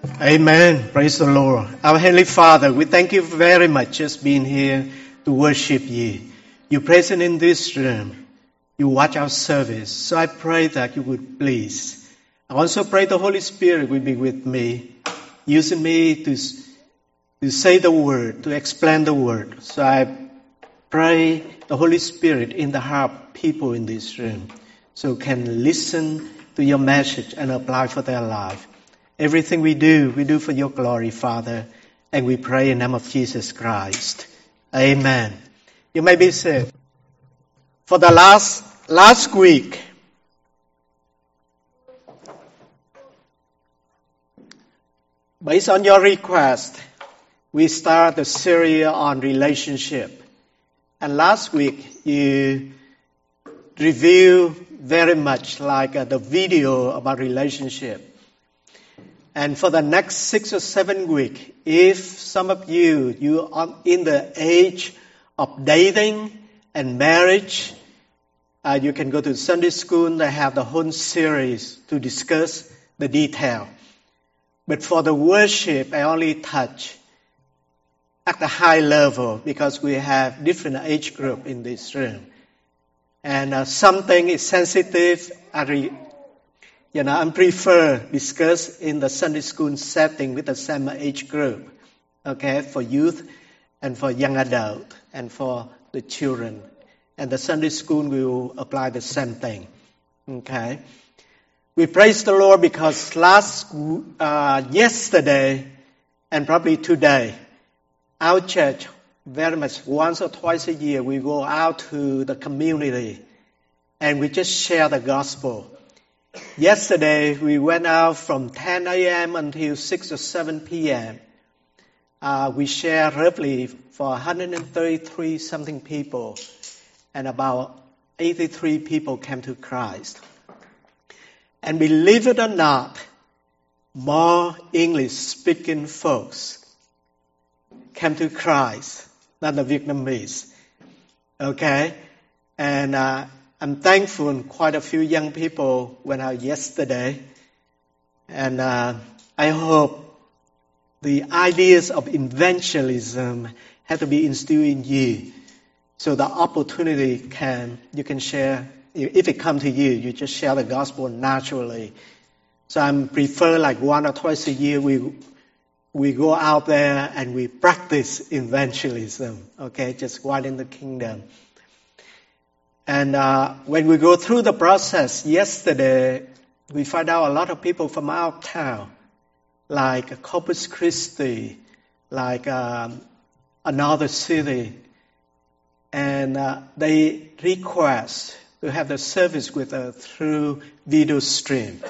Amen. Praise the Lord. Our Heavenly Father, we thank you very much just being here to worship you. You're present in this room. You watch our service. So I pray that you would please. I also pray the Holy Spirit will be with me, using me to say the word, to explain the word. So I pray the Holy Spirit in the heart of people in this room so can listen to your message and apply for their life. Everything we do for your glory, Father. And we pray in the name of Jesus Christ. Amen. You may be seated. For the last week, based on your request, we start the series on relationship. And last week, you reviewed very much like the video about relationship. And for the next 6 or 7 weeks, if some of you are in the age of dating and marriage, you can go to Sunday school. They have the whole series to discuss the detail. But for the worship, I only touch at the high level because we have different age group in this room. And something is sensitive, I prefer discuss in the Sunday school setting with the same age group, okay, for youth and for young adult and for the children. And the Sunday school will apply the same thing, okay. We praise the Lord because yesterday and probably today, our church very much once or twice a year we go out to the community and we just share the gospel. Yesterday, we went out from 10 a.m. until 6 or 7 p.m. We shared roughly for 133 something people, and about 83 people came to Christ. And believe it or not, more English-speaking folks came to Christ than the Vietnamese. Okay? And I'm thankful quite a few young people went out yesterday. And I hope the ideas of evangelism have to be instilled in you. So the opportunity you can share. If it comes to you, you just share the gospel naturally. So I prefer like 1 or twice a year we go out there and we practice evangelism. Okay, just widen the kingdom. And when we go through the process yesterday, we find out a lot of people from our town, like Corpus Christi, like another city, and they request to have the service with us through video stream.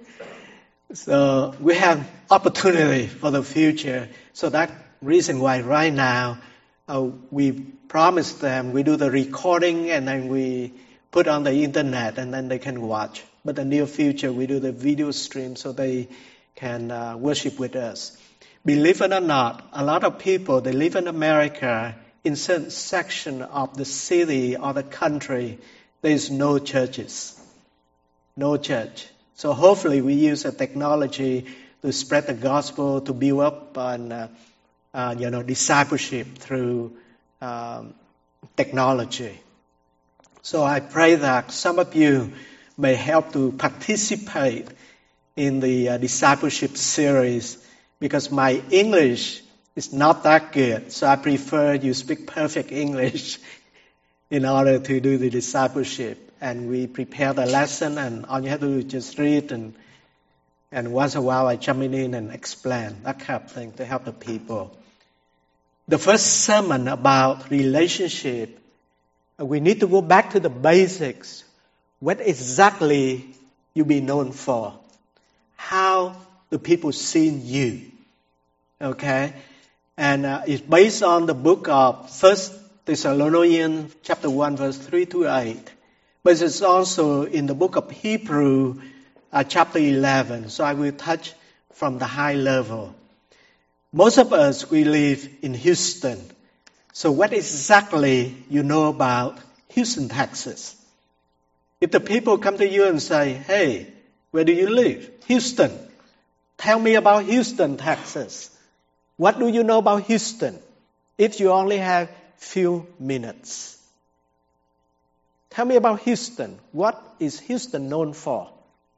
So we have opportunity for the future. So that's reason why right now we promise them we do the recording and then we put on the internet and then they can watch. But in the near future we do the video stream so they can worship with us. Believe it or not, a lot of people, they live in America, in certain section of the city or the country, there is no churches. No church. So hopefully we use the technology to spread the gospel, to build up on discipleship through technology. So I pray that some of you may help to participate in the discipleship series because my English is not that good. So I prefer you speak perfect English in order to do the discipleship. And we prepare the lesson and all you have to do is just read and once in a while I jump in and explain that kind of thing to help the people. The first sermon about relationship, we need to go back to the basics. What exactly you be known for? How do people see you? Okay? And it's based on the book of 1 Thessalonians chapter 1 verse 3 to 8. But it's also in the book of Hebrew chapter 11. So I will touch from the high level. Most of us, we live in Houston. So what exactly you know about Houston, Texas? If the people come to you and say, hey, where do you live? Houston. Tell me about Houston, Texas. What do you know about Houston? If you only have few minutes. Tell me about Houston. What is Houston known for?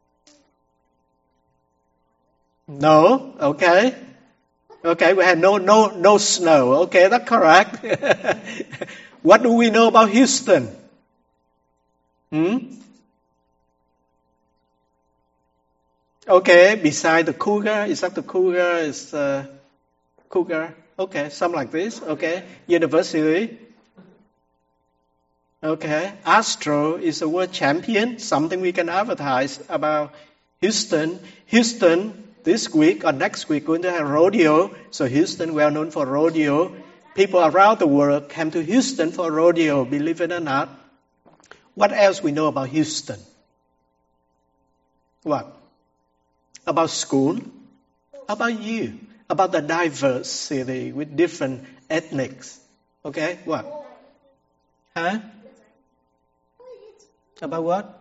No? Okay. Okay, we have no snow. Okay, that's correct. What do we know about Houston? Okay, beside the cougar, is that the cougar? Is cougar? Okay, something like this. Okay, university. Okay, Astro is the world champion. Something we can advertise about Houston. Houston this week or next week going to have rodeo. So Houston well known for rodeo. People around the world come to Houston for rodeo. Believe it or not. What else we know about Houston? What? About school? About you? About the diverse city with different ethnics? Okay, what? Huh? About what?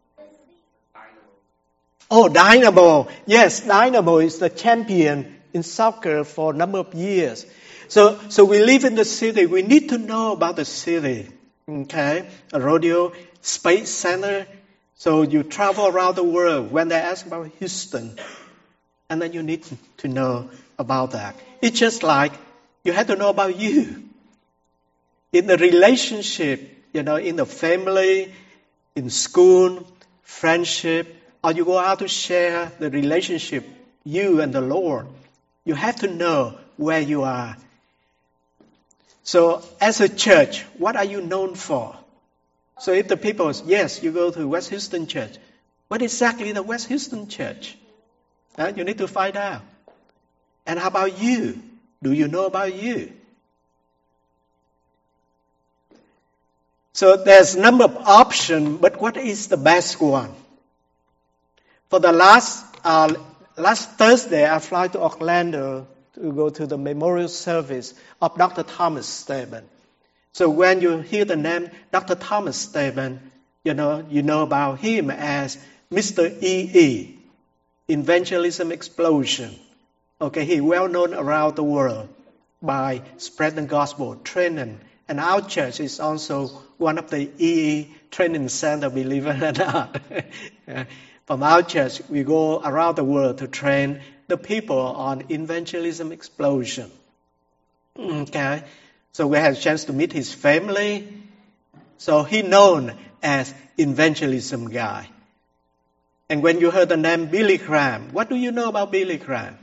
Oh, Dynamo. Yes, Dynamo is the champion in soccer for a number of years. So we live in the city. We need to know about the city. Okay? A rodeo, Space Center. So you travel around the world when they ask about Houston. And then you need to know about that. It's just like you have to know about you. In the relationship, in the family, in school, friendship, or you go out to share the relationship, you and the Lord, you have to know where you are. So as a church, what are you known for? So if the people say, yes, you go to West Houston Church, what exactly the West Houston Church? You need to find out. And how about you? Do you know about you? So there's a number of options, but what is the best one? For the last Thursday, I fly to Orlando to go to the memorial service of Dr. Thomas Staben. So when you hear the name Dr. Thomas Staben, you know about him as Mr. EE, Evangelism Explosion. Okay, he well known around the world by spreading the gospel, training. And our church is also one of the EE training center, believe it or not. From our church, we go around the world to train the people on evangelism explosion. Okay, so we had a chance to meet his family. So he known as evangelism guy. And when you heard the name Billy Graham, what do you know about Billy Graham?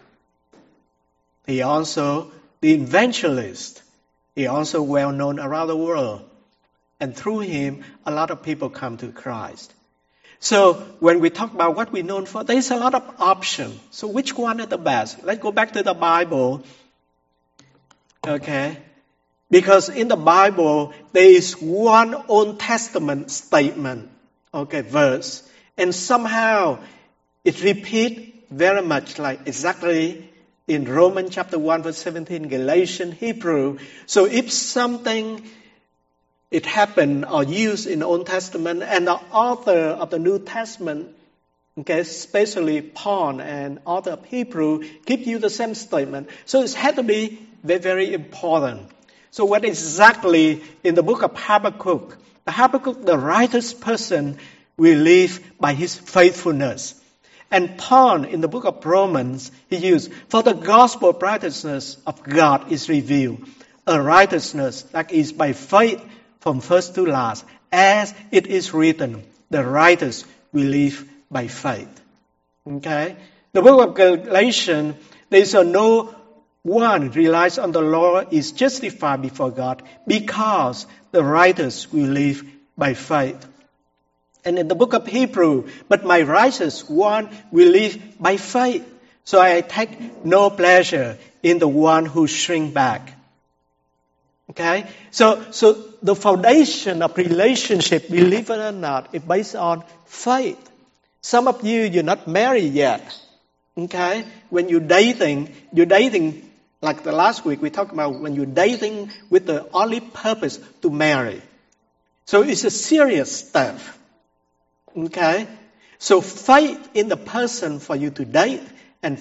He also the evangelist. He also well known around the world. And through him, a lot of people come to Christ. So when we talk about what we're known for, there's a lot of options. So which one is the best? Let's go back to the Bible. Okay? Because in the Bible, there is one Old Testament statement, verse. And somehow it repeats very much like exactly in Romans chapter 1 verse 17, Galatians, Hebrew. So if something it happened or used in the Old Testament and the author of the New Testament, especially Paul and author of Hebrew, give you the same statement. So it had to be very, very important. So what exactly in the book of Habakkuk? Habakkuk, the righteous person, will live by his faithfulness. And Paul, in the book of Romans, he used, for the gospel of righteousness of God is revealed, a righteousness that is by faith from first to last, as it is written, the righteous will live by faith. Okay? The book of Galatians, there is no one relies on the law is justified before God because the righteous will live by faith. And in the book of Hebrew, but my righteous one will live by faith. So I take no pleasure in the one who shrink back. Okay? So the foundation of relationship, believe it or not, is based on faith. Some of you, you're not married yet. Okay? When you're dating, like the last week we talked about when you're dating with the only purpose to marry. So it's a serious step. Okay? So faith in the person for you to date and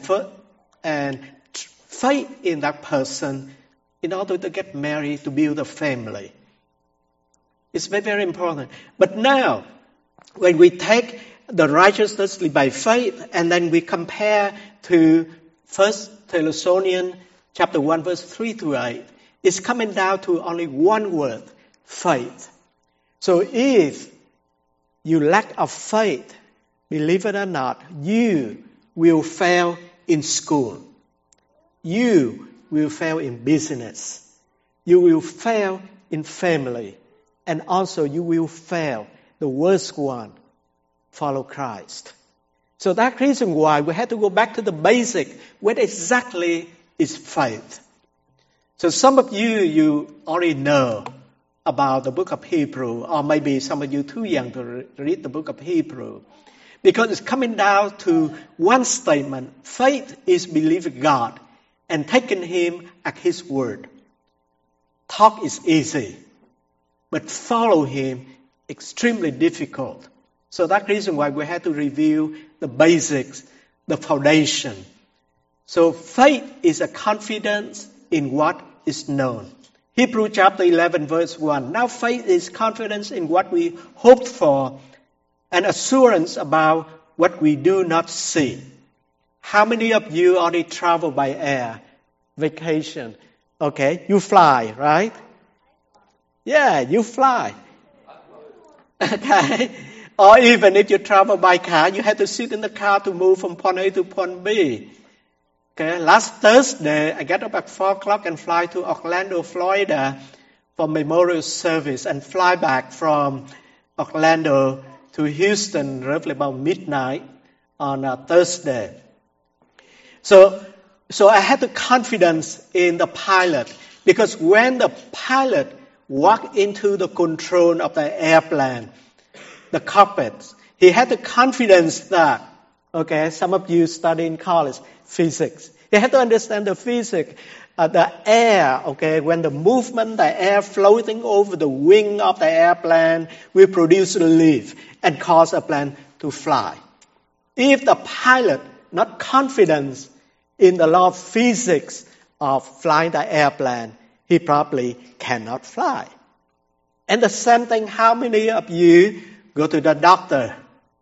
faith in that person in order to get married, to build a family. It's very, very important. But now, when we take the righteousness by faith and then we compare to 1 Thessalonians chapter 1 verse 3 to 8, it's coming down to only one word, faith. So if you lack of faith, believe it or not, you will fail in school. You will fail in business. You will fail in family. And also you will fail, the worst one, follow Christ. So that's the reason why we have to go back to the basic. What exactly is faith? So some of you already know about the book of Hebrew, or maybe some of you too young to read the book of Hebrew. Because it's coming down to one statement. Faith is believing God and taking Him at His word. Talk is easy, but follow Him extremely difficult. So that's the reason why we have to review the basics, the foundation. So faith is a confidence in what is known. Hebrews chapter 11 verse 1. Now faith is confidence in what we hoped for and assurance about what we do not see. How many of you already travel by air? Vacation. Okay, you fly, right? Yeah, you fly. Okay. Or even if you travel by car, you have to sit in the car to move from point A to point B. Okay, last Thursday, I got up at 4 o'clock and fly to Orlando, Florida for memorial service and fly back from Orlando to Houston roughly about midnight on Thursday. So I had the confidence in the pilot because when the pilot walked into the control of the airplane, the cockpit, he had the confidence that, okay, some of you study in college, physics. You have to understand the physics. The air, okay, when the movement, the air floating over the wing of the airplane will produce lift and cause a plane to fly. If the pilot not confident in the law of physics of flying the airplane, he probably cannot fly. And the same thing, how many of you go to the doctor?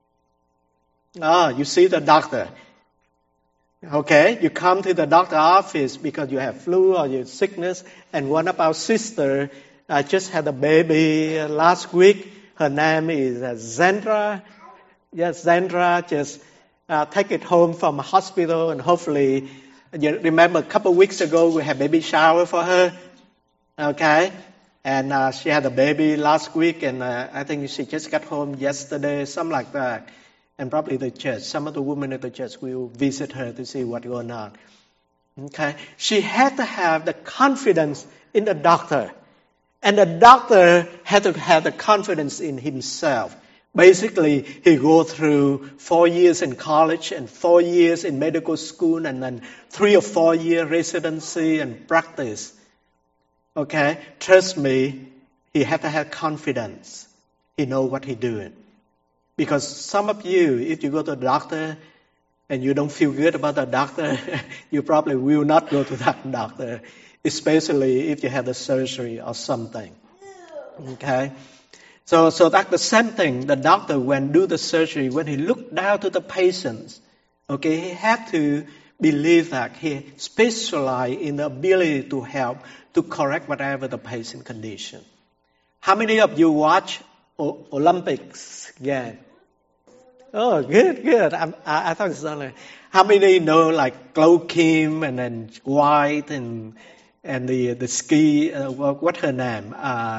You see the doctor. Okay, you come to the doctor's office because you have flu or your sickness, and one of our sisters just had a baby last week. Her name is Zandra. Yes, Zandra, just take it home from the hospital, and hopefully, you remember a couple of weeks ago we had baby shower for her. Okay, and she had a baby last week, and I think she just got home yesterday, something like that. And probably the church, some of the women at the church will visit her to see what's going on. Okay, she had to have the confidence in the doctor, and the doctor had to have the confidence in himself. Basically, he go through 4 years in college and 4 years in medical school, and then 3 or 4 year residency and practice. Okay, trust me, he had to have confidence. He know what he's doing. Because some of you, if you go to the doctor and you don't feel good about the doctor, you probably will not go to that doctor, especially if you have the surgery or something. Okay? So that's the same thing. The doctor, when do the surgery, when he look down to the patients, okay, he had to believe that he specialized in the ability to help to correct whatever the patient condition. How many of you watch Olympics game? Oh, good. I thought it's only. How many know like Chloe Kim and then White and the ski? What her name?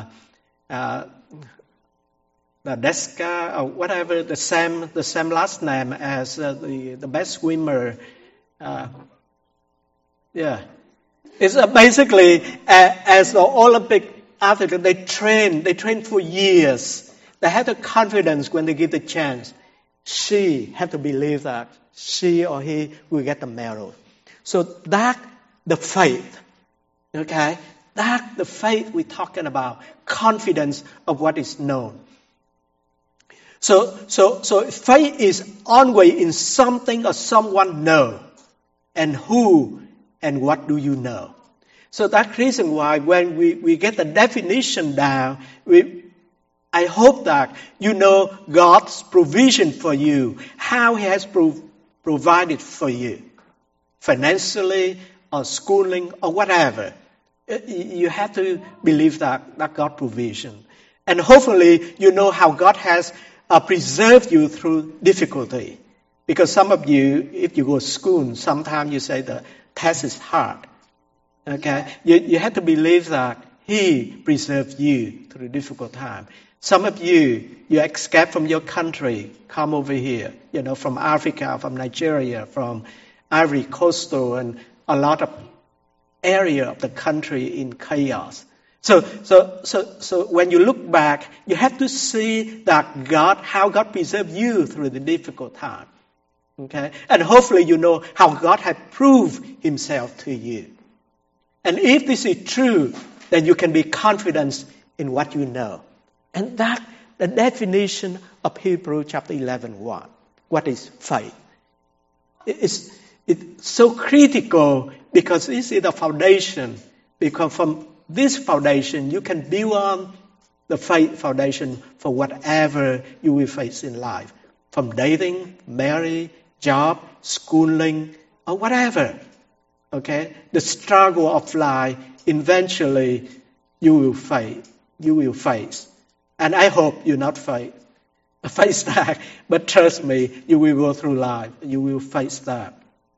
Deska or whatever. The same last name as the best swimmer. Yeah, it's basically as the Olympic athlete. They train for years. They have the confidence when they give the chance. She had to believe that she or he will get the medal. So that the faith, okay? That the faith we're talking about, confidence of what is known. So faith is always in something or someone know. and who and what do you know? So that's the reason why when we get the definition down, I hope that you know God's provision for you, how He has provided for you, financially or schooling or whatever. You have to believe that God's provision. And hopefully you know how God has preserved you through difficulty. Because some of you, if you go to school, sometimes you say the test is hard. Okay? You have to believe that He preserved you through difficult time. Some of you escape from your country, come over here, from Africa, from Nigeria, from Ivory Coastal, and a lot of area of the country in chaos. So when you look back, you have to see that how God preserved you through the difficult time. Okay? And hopefully you know how God has proved Himself to you. And if this is true, then you can be confident in what you know. And that, the definition of Hebrews chapter 11:1. What is faith? It's so critical because this is the foundation. Because from this foundation, you can build on the faith foundation for whatever you will face in life. From dating, marriage, job, schooling, or whatever. Okay? The struggle of life, eventually you will face. And I hope you not face that. But trust me, you will go through life. You will face that.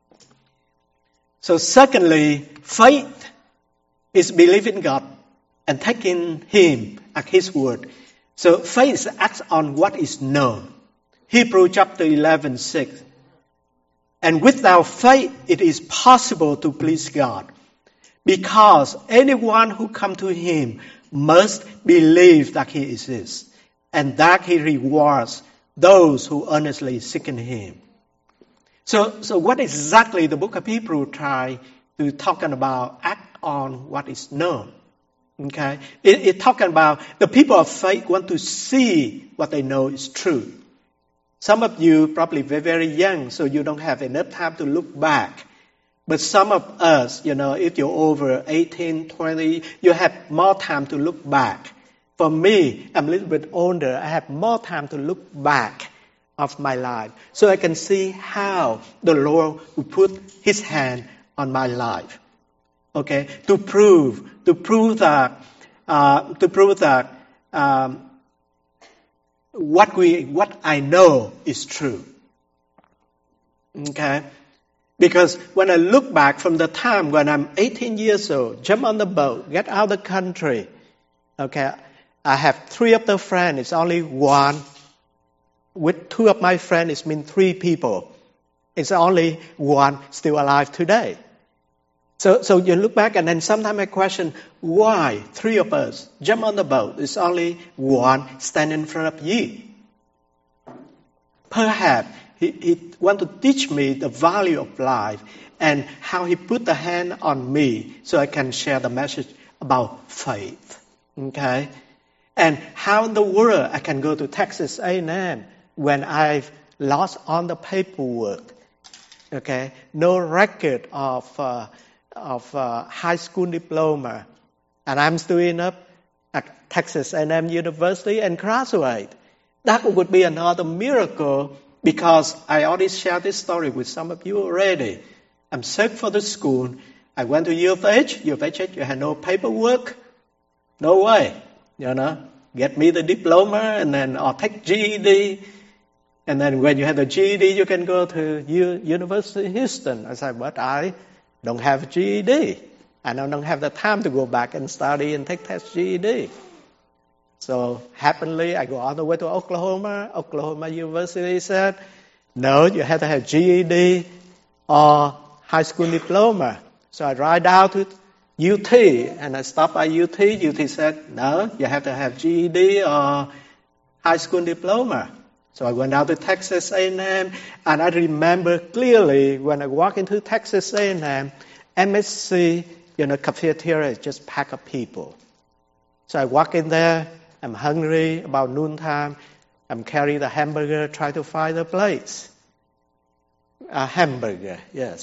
So secondly, faith is believing God and taking Him at His word. So faith acts on what is known. Hebrews chapter 11:6. And without faith, it is possible to please God. Because anyone who comes to Him must believe that He exists and that He rewards those who earnestly seek Him. So what exactly the book of Hebrews try to talking about? Act on what is known. Okay, it talking about the people of faith want to see what they know is true. Some of you probably very, very young, so you don't have enough time to look back. But some of us, if you're over 18, 20, you have more time to look back. For me, I'm a little bit older. I have more time to look back of my life. So I can see how the Lord will put His hand on my life. Okay? To prove that what I know is true. Okay? Because when I look back from the time when I'm 18 years old, jump on the boat, get out of the country. Okay, I have 3 of the friends, it's only one. With 2 of my friends, it's been 3 people. It's only one still alive today. So you look back and then sometimes I question, why 3 of us jump on the boat? It's only one standing in front of you. Perhaps He want to teach me the value of life and how He put the hand on me so I can share the message about faith. Okay? And how in the world I can go to Texas A&M when I've lost all the paperwork. Okay? No record of high school diploma. And I'm still up at Texas A&M University and graduate. That would be another miracle. Because I already shared this story with some of you already. I'm searching for the school. I went to U of H. U of H, you had no paperwork. No way. Get me the diploma and then I'll take GED. And then when you have the GED, you can go to University of Houston. I said, but I don't have GED. And I don't have the time to go back and study and take test GED. So happily, I go all the way to Oklahoma. Oklahoma University said, no, you have to have GED or high school diploma. So I ride down to UT and I stopped by UT. UT said, no, you have to have GED or high school diploma. So I went out to Texas A&M and I remember clearly when I walked into Texas A&M, MSC, cafeteria is just packed of people. So I walk in there. I'm hungry, about noontime. I'm carrying the hamburger, try to find a place. A hamburger, yes.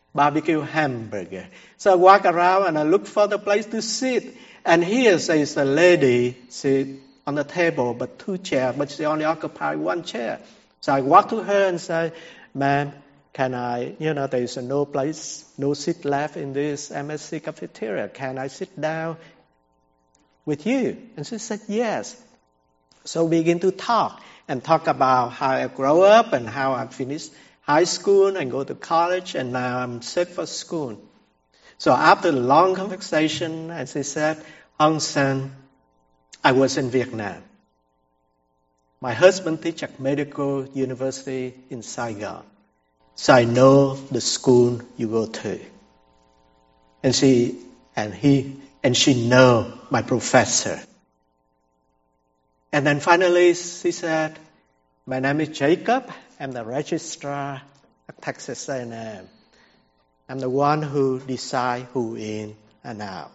barbecue hamburger. So I walk around and I look for the place to sit. And here says a lady sit on the table, but 2 chairs, but she only occupied 1 chair. So I walk to her and say, ma'am, can I, there's no place, no seat left in this MSC cafeteria. Can I sit down with you? And she said, yes. So we begin to talk about how I grew up and how I finished high school and go to college, and now I'm set for school. So after a long conversation, and she said, Hong Sen, I was in Vietnam. My husband teaches at medical university in Saigon. So I know the school you go to. And she know my professor. And then finally she said, my name is Jacob. I'm the registrar at Texas A&M. I'm the one who decides who in and out.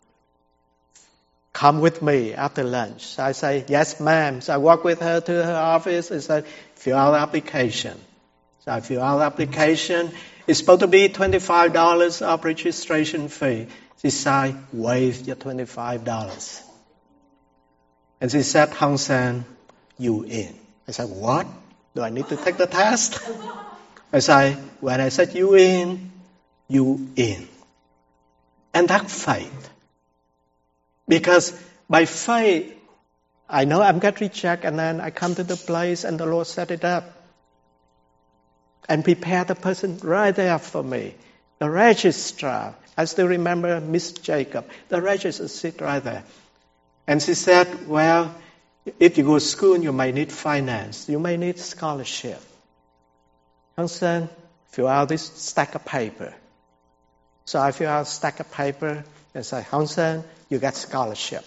Come with me after lunch. So I say, yes, ma'am. So I walk with her to her office and say, fill out the application. So I fill out the application. It's supposed to be $25 of registration fee. She said, waive your $25. And she said, Hong Sen, you in. I said, what? Do I need to take the test? I said, when I said you in, you in. And that's faith. Because by faith, I know I'm going to reject, and then I come to the place and the Lord set it up. And prepare the person right there for me. The registrar, I still remember Miss Jacob. The registrar sit right there. And she said, well, if you go to school, you may need finance. You may need scholarship. Hong Sen, fill out this stack of paper. So I fill out a stack of paper and say, Hong Sen, you get scholarship.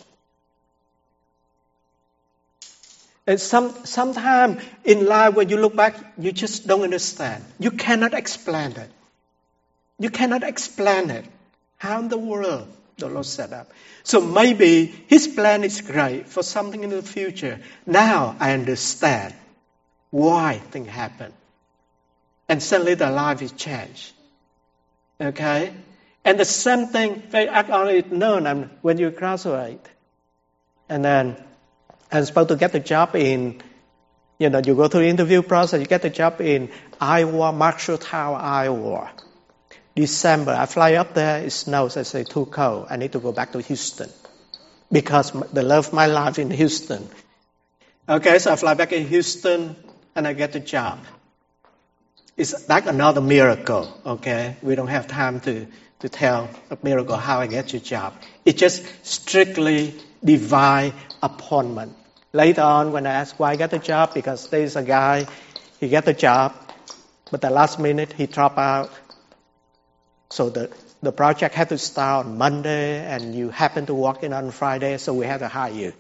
And sometimes in life, when you look back, you just don't understand. You cannot explain it. You cannot explain it. How in the world the Lord set up? So maybe His plan is great for something in the future. Now I understand why things happen. And suddenly the life is changed. Okay? And the same thing, I only know when you graduate. And then I'm supposed to get the job in, you go through the interview process, you get the job in Iowa, Marshalltown, Iowa. December, I fly up there, it snows, I say, too cold. I need to go back to Houston. Because the love of my life in Houston. Okay, so I fly back in Houston and I get the job. It's like another miracle, okay? We don't have time to tell a miracle how I get your job. It's just strictly divine appointment. Later on, when I ask why I got the job, because there's a guy, he got the job, but the last minute he dropped out. So the project had to start on Monday, and you happen to walk in on Friday, so we had to hire you.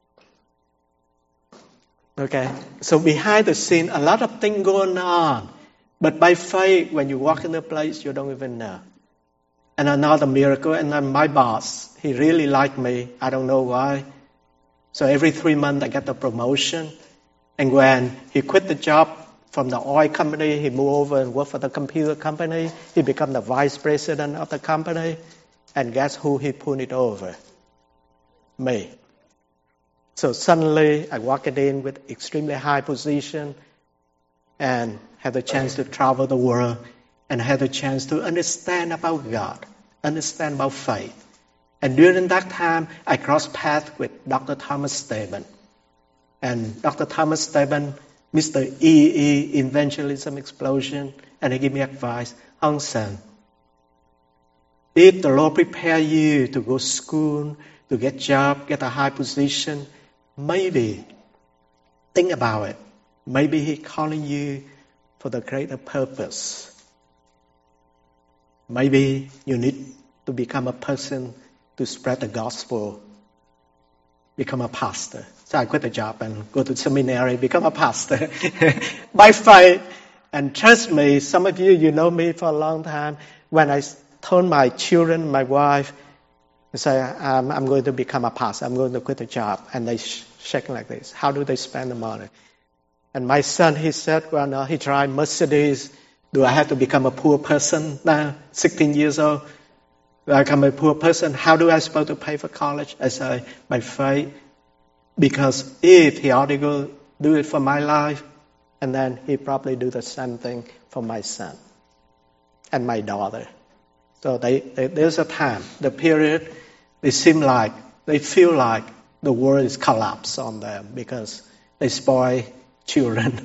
Okay? So behind the scene, a lot of things going on. But by faith, when you walk in the place, you don't even know. And another miracle, and then my boss, he really liked me. I don't know why. So every 3 months, I get a promotion. And when he quit the job from the oil company, he moved over and worked for the computer company. He became the vice president of the company. And guess who he put it over? Me. So suddenly, I walked in with extremely high position and had the chance to travel the world and had the chance to understand about God, understand about faith. And during that time, I crossed paths with Dr. Thomas Stebbins. And Dr. Thomas Stebbins, Mr. EE, Evangelism Explosion, and he gave me advice, Hong Sen, if the Lord prepare you to go to school, to get a job, get a high position, maybe, think about it, maybe He's calling you for the greater purpose. Maybe you need to become a person to spread the gospel, become a pastor. So I quit the job and go to seminary, become a pastor by faith. And trust me, some of you, you know me for a long time. When I told my children, my wife, I say, I'm going to become a pastor, I'm going to quit the job. And they shake like this. How do they spend the money? And my son, he said, well, no, he tried Mercedes Do I have to become a poor person now, 16 years old? Do I become a poor person? How do I supposed to pay for college? I say, by faith. Because if he already go do it for my life, and then he probably do the same thing for my son and my daughter. So there's a time, the period, they feel like the world is collapsed on them because they spoil children.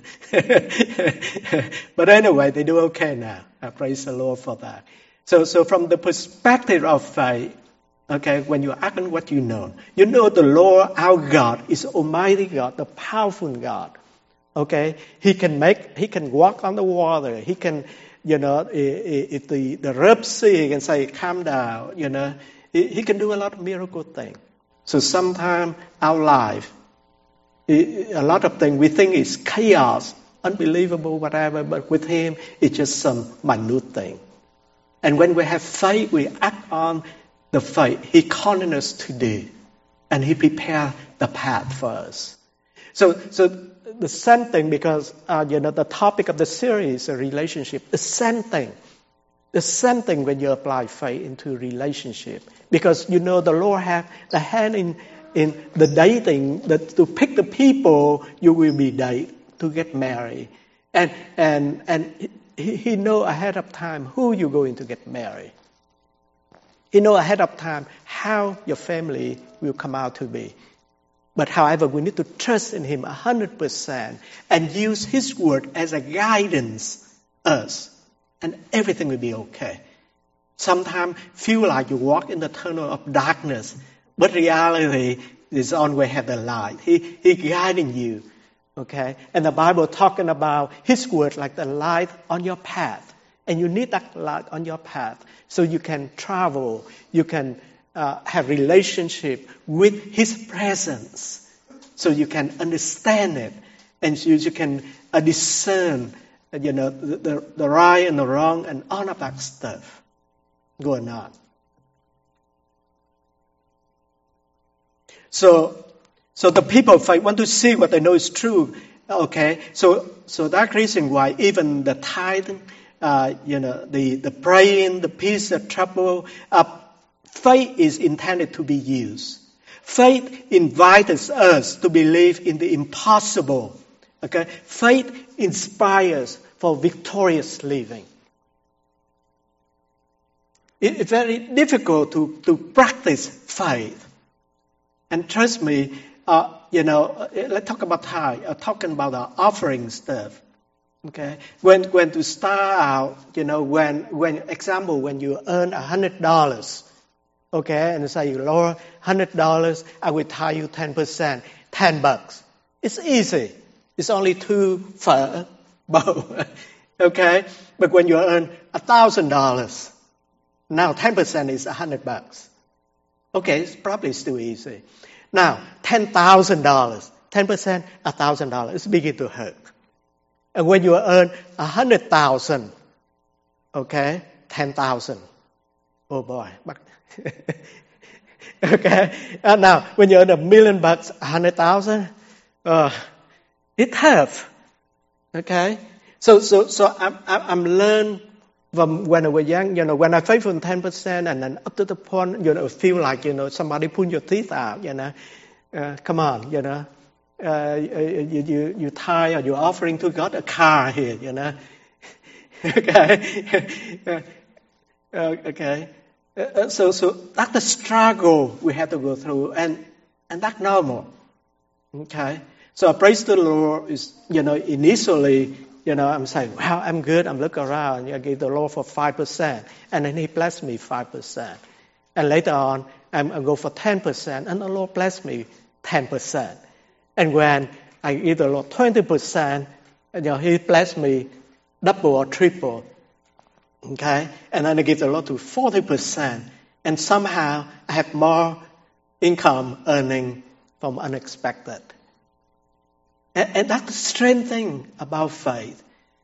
But anyway, they do okay now. I praise the Lord for that. So from the perspective of faith, okay, when you act on what you know the Lord, our God, is Almighty God, the powerful God. Okay, He can walk on the water. He can, if the Red Sea can say, calm down, He can do a lot of miracle things. So sometimes our life, a lot of things we think is chaos, unbelievable, whatever, but with Him, it's just some minute thing. And when we have faith, we act on the faith He calling us to do. And He prepared the path for us. So the same thing, because, the topic of the series is a relationship. The same thing. The same thing when you apply faith into relationship. Because the Lord have the hand in the dating, to pick the people you will be date to get married. And He know ahead of time who you're going to get married. He know ahead of time how your family will come out to be. But however, we need to trust in Him 100% and use His word as a guidance us. And everything will be okay. Sometimes feel like you walk in the tunnel of darkness, but reality is always have the light. He guiding you, okay? And the Bible talking about His word like the light on your path, and you need that light on your path so you can travel, you can have relationship with His presence, so you can understand it, and you can discern. The right and the wrong and all of that stuff going on. So the people of faith want to see what they know is true. Okay, so that reason why even the tithing, the praying, the peace, the trouble, faith is intended to be used. Faith invites us to believe in the impossible. Okay, faith inspires for victorious living. It's very difficult to practice faith. And trust me, let's talk about tithe. Talking about the offering stuff. Okay, when to start out, when you earn $100, okay, and say, Lord, $100, I will tithe you 10%, $10. It's easy. It's only 2 pho bowl, okay? But when you earn $1,000, now 10% is $100. Okay, it's probably still easy. Now, $10,000, 10%, $1,000. It's beginning to hurt. And when you earn 100,000, okay, 10,000. Oh boy. Okay. Now, when you earn $1 million, 100,000, it's tough. Okay. So I'm learned from when I was young, when I faithful in 10%, and then up to the point, feel like, somebody pull your teeth out, come on, you tithe or you're offering to God a car here, Okay. Okay. So that's the struggle we have to go through, and that's normal. Okay. So I praise the Lord is, initially, I'm saying, wow, I'm good. I'm looking around. I gave the Lord for 5%. And then He blessed me 5%. And later on, I go for 10%. And the Lord blessed me 10%. And when I give the Lord 20%, He blessed me double or triple. Okay? And then I give the Lord to 40%. And somehow I have more income earning from unexpected. And that's the strange thing about faith.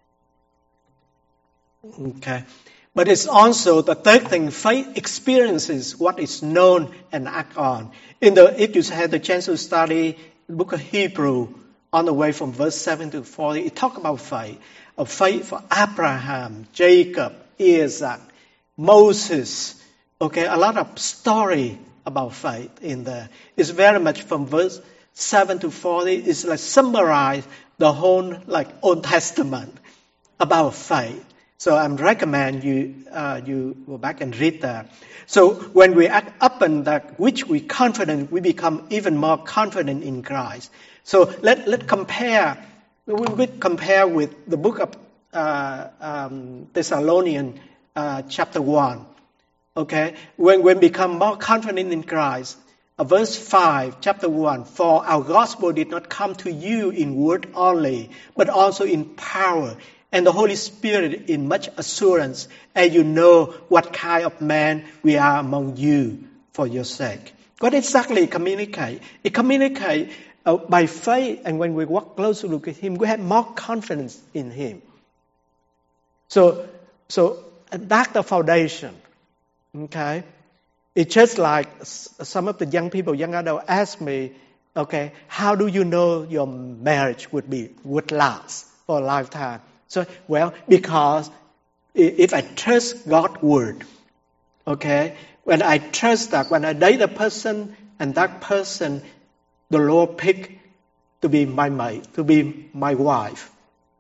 Okay. But it's also the third thing, faith experiences what is known and act on. If you had the chance to study the book of Hebrew, on the way from verse 7 to 40, it talks about faith. A faith for Abraham, Jacob, Isaac, Moses. Okay, a lot of story about faith in there. It's very much from verse 7 to 40. It's like summarize the whole Old Testament about faith. So I recommend you go back and read that. So when we act upon that which we confident, we become even more confident in Christ. So let's compare. We will compare with the book of Thessalonians chapter 1. Okay, when we become more confident in Christ, verse 5, chapter 1, for our gospel did not come to you in word only, but also in power, and the Holy Spirit in much assurance, and you know what kind of man we are among you for your sake. What exactly it communicate? It communicate by faith, and when we walk closely with Him, we have more confidence in Him. So that's the foundation. Okay, it's just like some of the young adults ask me, okay, how do you know your marriage would last for a lifetime? So, well, because if I trust God's word, okay, when I trust that, when I date a person and that person, the Lord picked to be my mate, to be my wife,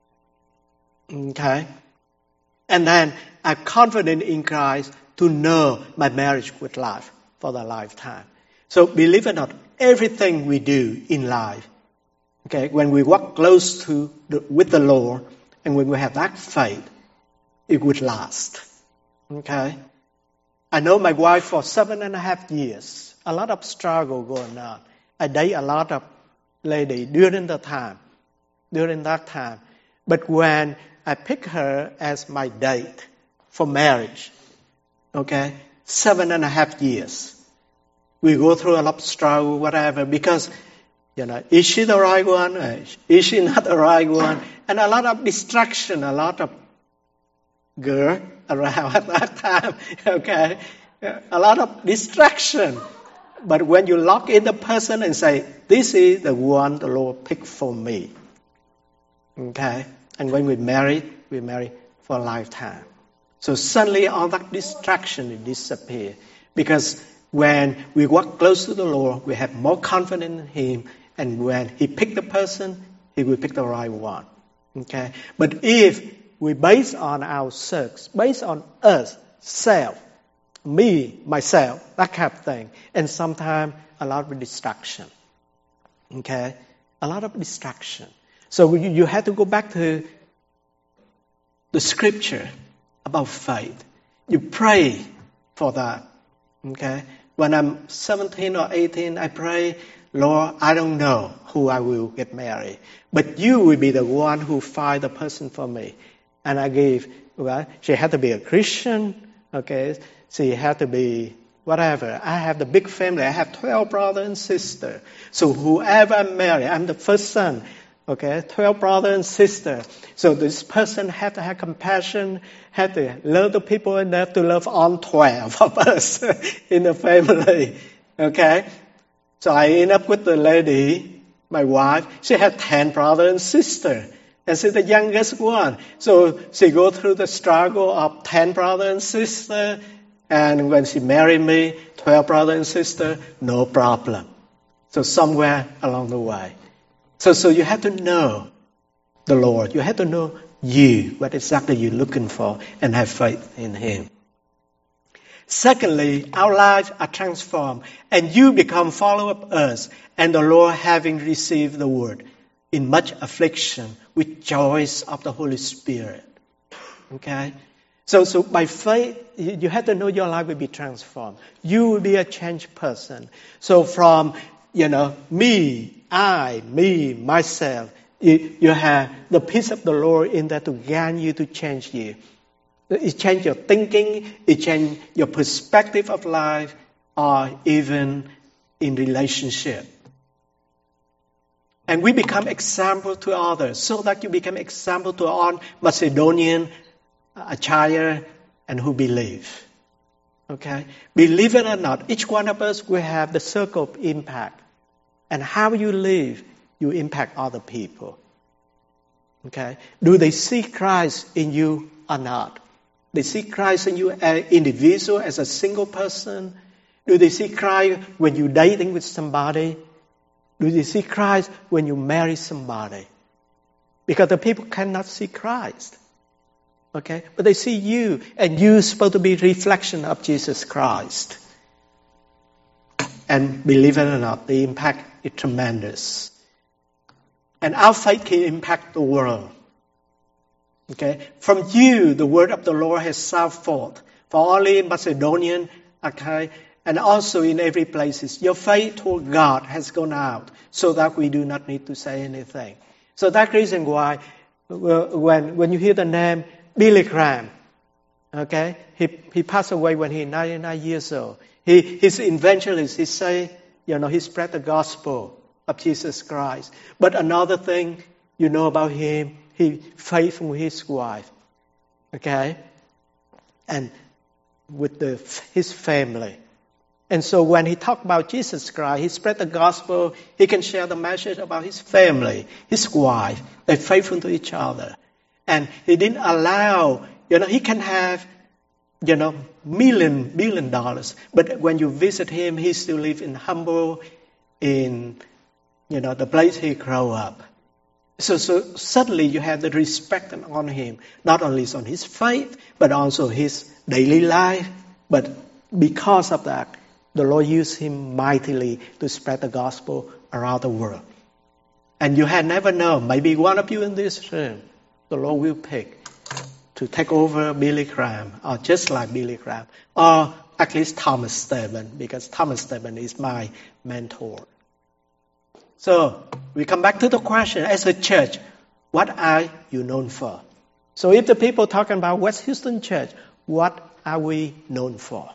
okay, and then I'm confident in Christ to know my marriage would last for the lifetime. So believe it or not, everything we do in life, okay, when we walk close with the Lord, and when we have that faith, it would last. Okay? I know my wife for 7.5 years. A lot of struggle going on. I date a lot of ladies during that time. But when I pick her as my date for marriage, okay, 7.5 years, we go through a lot of struggle, whatever, because, is she the right one? Is she not the right one? And a lot of distraction, a lot of girl around at that time, okay? A lot of distraction. But when you lock in the person and say, this is the one the Lord picked for me, okay? And when we marry for a lifetime. So suddenly all that distraction will disappear. Because when we walk close to the Lord, we have more confidence in Him. And when He picked the person, He will pick the right one. Okay? But if we base on ourselves, based on us, self, me, myself, that kind of thing, and sometimes a lot of distraction. Okay? A lot of distraction. So you have to go back to the scripture about faith. You pray for that. Okay? When I'm 17 or 18, I pray, Lord, I don't know who I will get married, but you will be the one who find the person for me. And I gave, she had to be a Christian, okay? She had to be whatever. I have the big family. I have 12 brothers and sisters. So whoever I marry, I'm the first son, okay? 12 brothers and sisters. So this person had to have compassion, had to love the people, and have to love all 12 of us in the family, okay? So I end up with the lady, my wife. She had 10 brothers and sisters. And she's the youngest one. So she go through the struggle of 10 brothers and sisters. And when she married me, 12 brothers and sisters, no problem. So somewhere along the way. So you have to know the Lord. You have to know you, what exactly you're looking for, and have faith in Him. Secondly, our lives are transformed, and you become follower of us, and the Lord, having received the word, in much affliction, with joys of the Holy Spirit. Okay? So by faith, you have to know your life will be transformed. You will be a changed person. So from, me, myself, you have the peace of the Lord in there to guide you, to change you. It changes your thinking, it changes your perspective of life, or even in relationship. And we become example to others, so that you become example to all Macedonian, Achaia, and who believe. Okay? Believe it or not, each one of us will have the circle of impact. And how you live you impact other people. Okay? Do they see Christ in you or not? They see Christ in you as an individual, as a single person? Do they see Christ when you're dating with somebody? Do they see Christ when you marry somebody? Because the people cannot see Christ. Okay? But they see you, and you're supposed to be a reflection of Jesus Christ. And believe it or not, the impact is tremendous. And our faith can impact the world. Okay? From you, the word of the Lord has sounded forth. For only Macedonian, okay, and also in every place, your faith toward God has gone out, so that we do not need to say anything. So that's the reason why when you hear the name Billy Graham, okay, he passed away when he was 99 years old. He's an evangelist. He say, he spread the gospel of Jesus Christ. But another thing you know about him, he faithful with his wife, okay, and with his family. And so when he talked about Jesus Christ, he spread the gospel. He can share the message about his family, his wife. They're faithful to each other. And he didn't allow, he can have, billion dollars. But when you visit him, he still lives in humble, in, the place he grew up. So suddenly you have the respect on him, not only on his faith, but also his daily life. But because of that, the Lord used him mightily to spread the gospel around the world. And you had never known, maybe one of you in this room, the Lord will pick to take over Billy Graham, or just like Billy Graham, or at least Thomas Stedman, because Thomas Stedman is my mentor. So we come back to the question, as a church, what are you known for? So if the people talking about West Houston Church, what are we known for?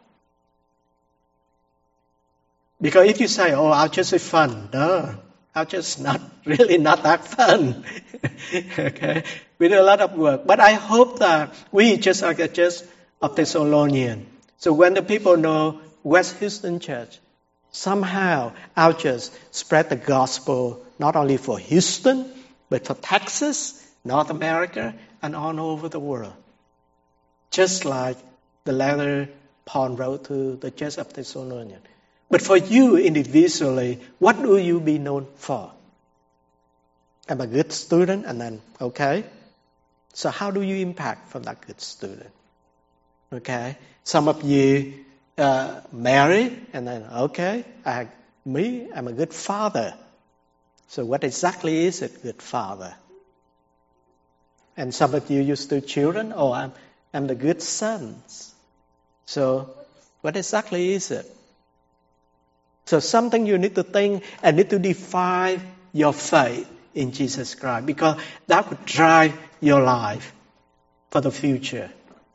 Because if you say, I'll just be fun. No, I'll just not that fun. Okay? We do a lot of work. But I hope that we just like the Church of Thessalonians. So when the people know West Houston Church, somehow our church spread the gospel not only for Houston, but for Texas, North America, and all over the world. Just like the letter Paul wrote to the Church of Thessalonians. But for you individually, what will you be known for? I'm a good student, and then, okay. So how do you impact from that good student? Okay. Some of you marry, and then, okay, I'm a good father. So what exactly is a good father? And some of you still children, I'm the good sons. So what exactly is it? So something you need to think and need to define your faith in Jesus Christ, because that would drive your life for the future.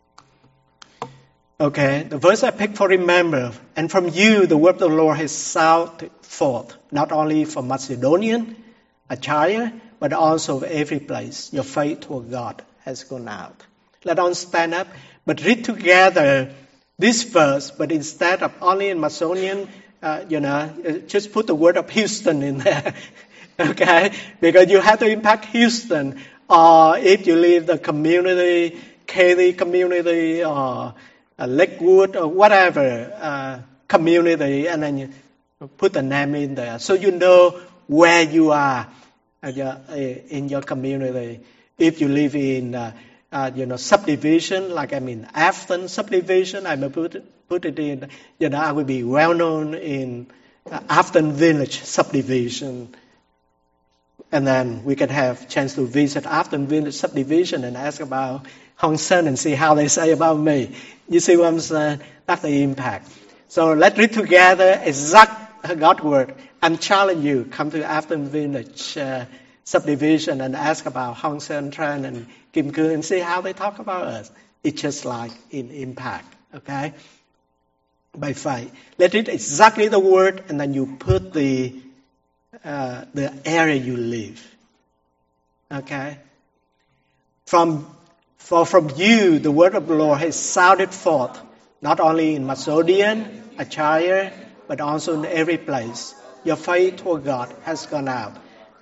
Okay, the verse I picked for remember, and from you the word of the Lord has sounded forth, not only from Macedonian, Achaia, but also every place. Your faith toward God has gone out. Let us stand up, but read together this verse, but instead of only in Macedonian, just put the word of Houston in there, okay? Because you have to impact Houston, or if you leave the community, Katy community, or Lakewood, or whatever community, and then you put the name in there, so you know where you are in your community. If you live in, subdivision, like I'm in Afton subdivision, I may put it in, I will be well known in Afton Village subdivision. And then we can have chance to visit Afton Village subdivision and ask about Hong Sen and see how they say about me. You see what I'm saying? That's the impact. So let's read together exact God's word. I'm challenging you, come to Afton Village subdivision and ask about Hong Sen Tran and Kim Kương and see how they talk about us. It's just like in impact, okay? By faith. Let's read exactly the word, and then you put the area you live. Okay? From you, the word of the Lord has sounded forth, not only in Macedonia, Achaia, but also in every place. Your faith toward God has gone out.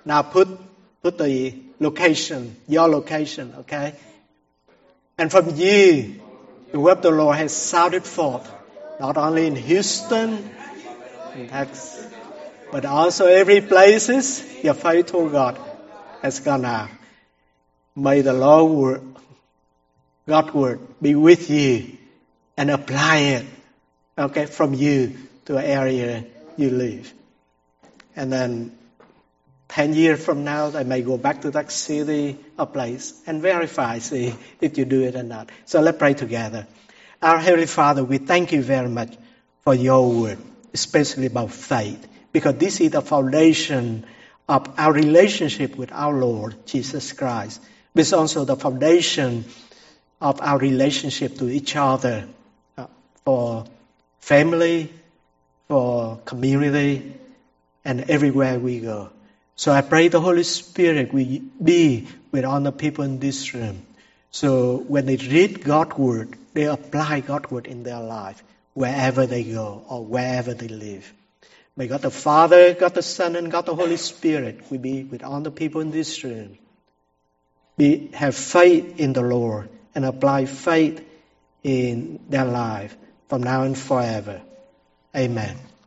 Now put the location, your location, okay? And from you, the word of the Lord has sounded forth, not only in Houston, in Texas, but also every places your faithful God has gone out. May the God's word be with you and apply it, okay, from you to the area you live. And then 10 years from now, they may go back to that city or place and verify, see if you do it or not. So let's pray together. Our Heavenly Father, we thank you very much for your word, especially about faith, because this is the foundation of our relationship with our Lord Jesus Christ. It's also the foundation of our relationship to each other, for family, for community, and everywhere we go. So I pray the Holy Spirit will be with all the people in this room. So when they read God's word, they apply God's word in their life, wherever they go or wherever they live. May God the Father, God the Son, and God the Holy Spirit will be with all the people in this room. Have faith in the Lord and apply faith in their life from now and forever. Amen.